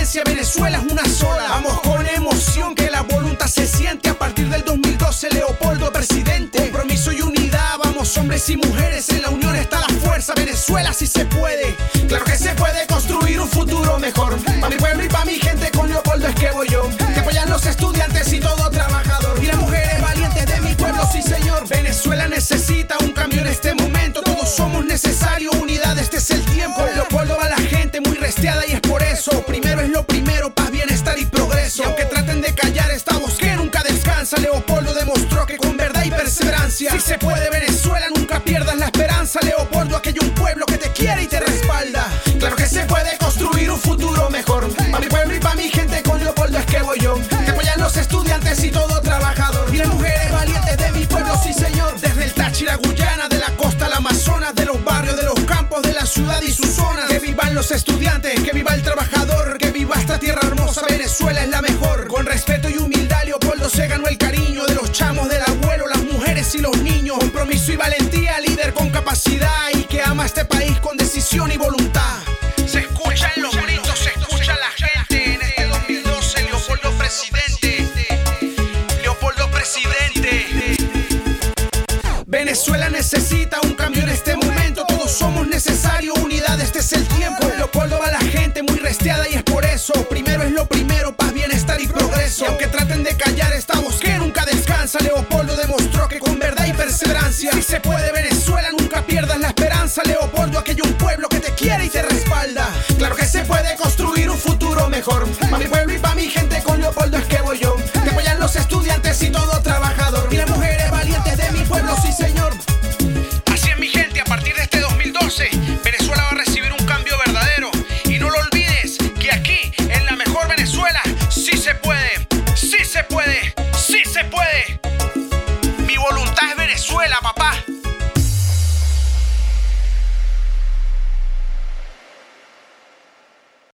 esencia, Venezuela es una sola. Vamos con emoción, que la voluntad se siente. A partir del 2012, Leopoldo presidente. Compromiso y unidad, vamos hombres y mujeres. En la unión está la fuerza, Venezuela sí se puede. Claro que se puede construir un futuro mejor. Pa' mi pueblo y pa' mi gente, con Leopoldo es que voy yo. Que apoyan los estudiantes y todo trabajador. Y las mujeres valientes de mi pueblo, sí señor. Venezuela necesita un cambio en este momento. Todos somos necesarios, unidad, este es el tiempo. Leopoldo va la gente muy resteada y es por eso. Primero es lo primero, paz, bienestar y progreso. Y aunque traten de callar esta voz que nunca descansa, Leopoldo demostró que con verdad y perseverancia sí se puede, Venezuela, nunca pierdas la esperanza. Leopoldo, aquí hay un pueblo que te quiere y te respalda. Claro que se puede construir un futuro mejor. Pa' mi pueblo y pa' mi gente, con Leopoldo es que voy yo. Que apoyan los estudiantes y todo trabajador. Y las mujeres valientes de mi pueblo, sí señor. Desde el Táchira, Guyana, de la costa al Amazonas, de los barrios, de los campos, de la ciudad y sus zonas. Que vivan los estudiantes, que viva el trabajador, que viva esta tierra hermosa, Venezuela es la mejor. Con respeto y humildad, Leopoldo se ganó el cariño de los chamos, del abuelo, las mujeres y los niños. Compromiso y valentía, líder con capacidad y que ama este país con decisión y voluntad. Se escuchan los gritos, se escucha la gente. En este 2012, Leopoldo presidente. Leopoldo presidente. Venezuela necesita un cambio en este momento. Todos somos necesarios, unidad, este es el tiempo. Leopoldo va la gente muy resteada y es por eso. Primero es lo primero, paz, bienestar y progreso. Y aunque traten de callar esta voz que nunca descansa, Leopoldo demostró que con verdad y perseverancia sí se puede, Venezuela, nunca pierdas la esperanza. Leopoldo